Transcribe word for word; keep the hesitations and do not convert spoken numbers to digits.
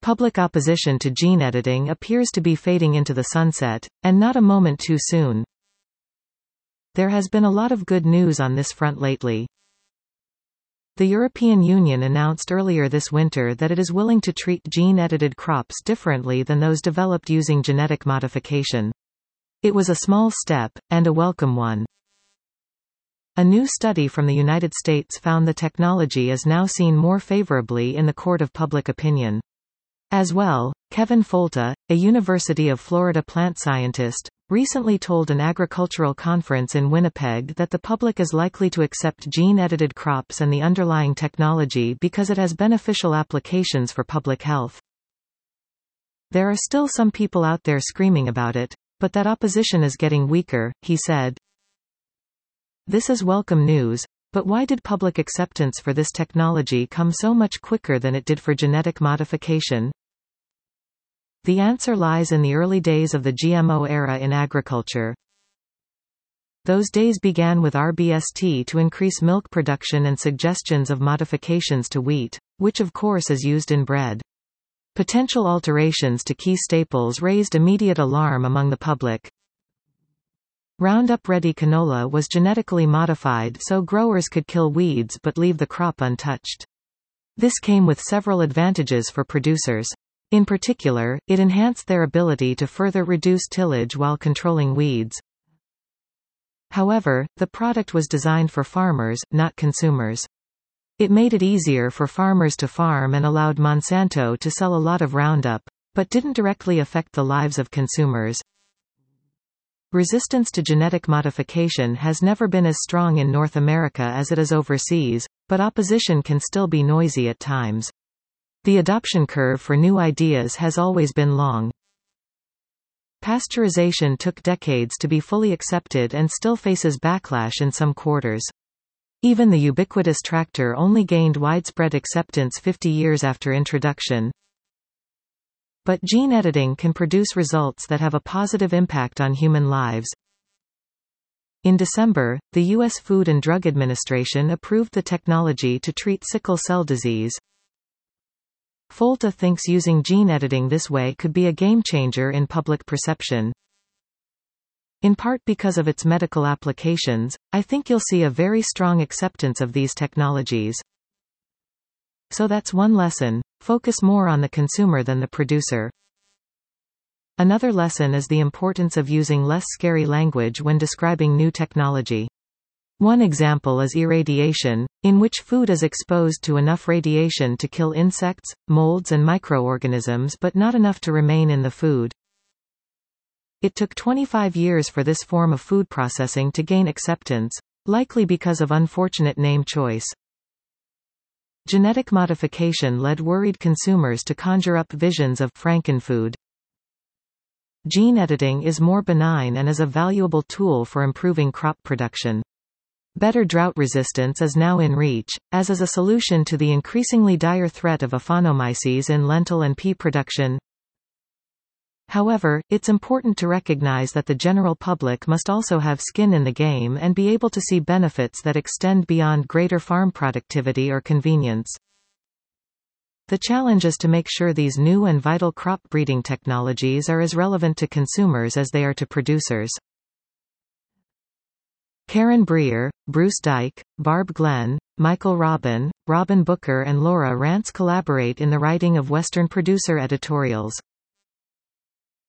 Public opposition to gene editing appears to be fading into the sunset, and not a moment too soon. There has been a lot of good news on this front lately. The European Union announced earlier this winter that it is willing to treat gene-edited crops differently than those developed using genetic modification. It was a small step, and a welcome one. A new study from the United States found the technology is now seen more favorably in the court of public opinion. As well, Kevin Folta, a University of Florida plant scientist, recently told an agricultural conference in Winnipeg that the public is likely to accept gene-edited crops and the underlying technology because it has beneficial applications for public health. There are still some people out there screaming about it, but that opposition is getting weaker, he said. This is welcome news, but why did public acceptance for this technology come so much quicker than it did for genetic modification? The answer lies in the early days of the G M O era in agriculture. Those days began with R B S T to increase milk production and suggestions of modifications to wheat, which of course is used in bread. Potential alterations to key staples raised immediate alarm among the public. Roundup-ready canola was genetically modified so growers could kill weeds but leave the crop untouched. This came with several advantages for producers. In particular, it enhanced their ability to further reduce tillage while controlling weeds. However, the product was designed for farmers, not consumers. It made it easier for farmers to farm and allowed Monsanto to sell a lot of Roundup, but didn't directly affect the lives of consumers. Resistance to genetic modification has never been as strong in North America as it is overseas, but opposition can still be noisy at times. The adoption curve for new ideas has always been long. Pasteurization took decades to be fully accepted and still faces backlash in some quarters. Even the ubiquitous tractor only gained widespread acceptance fifty years after introduction. But gene editing can produce results that have a positive impact on human lives. In December, the U S Food and Drug Administration approved the technology to treat sickle cell disease. Folta thinks using gene editing this way could be a game-changer in public perception. In part because of its medical applications, I think you'll see a very strong acceptance of these technologies. So that's one lesson: focus more on the consumer than the producer. Another lesson is the importance of using less scary language when describing new technology. One example is irradiation, in which food is exposed to enough radiation to kill insects, molds and microorganisms but not enough to remain in the food. It took twenty-five years for this form of food processing to gain acceptance, likely because of unfortunate name choice. Genetic modification led worried consumers to conjure up visions of Frankenfood. Gene editing is more benign and is a valuable tool for improving crop production. Better drought resistance is now in reach, as is a solution to the increasingly dire threat of aphanomyces in lentil and pea production. However, it's important to recognize that the general public must also have skin in the game and be able to see benefits that extend beyond greater farm productivity or convenience. The challenge is to make sure these new and vital crop breeding technologies are as relevant to consumers as they are to producers. Karen Breer, Bruce Dyke, Barb Glenn, Michael Robin, Robin Booker and Laura Rance collaborate in the writing of Western Producer editorials.